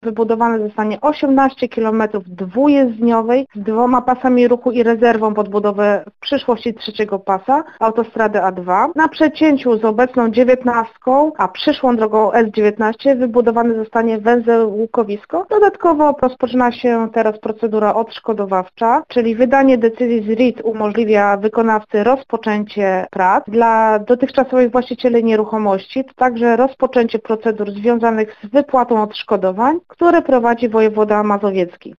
Wybudowane zostanie 18 km dwujezdniowej z 2 pasami ruchu i rezerwą pod budowę w przyszłości trzeciego pasa autostrady A2. Na przecięciu z obecną 19, a przyszłą drogą S19 wybudowany zostanie węzeł Łukowisko. Dodatkowo rozpoczyna się teraz procedura odszkodowawcza, czyli wydanie decyzji z RIT umożliwia wykonawcy rozpoczęcie prac. Dla dotychczasowych właścicieli nieruchomości to także rozpoczęcie procedur związanych z wypłatą odszkodowań, które prowadzi wojewoda mazowiecki.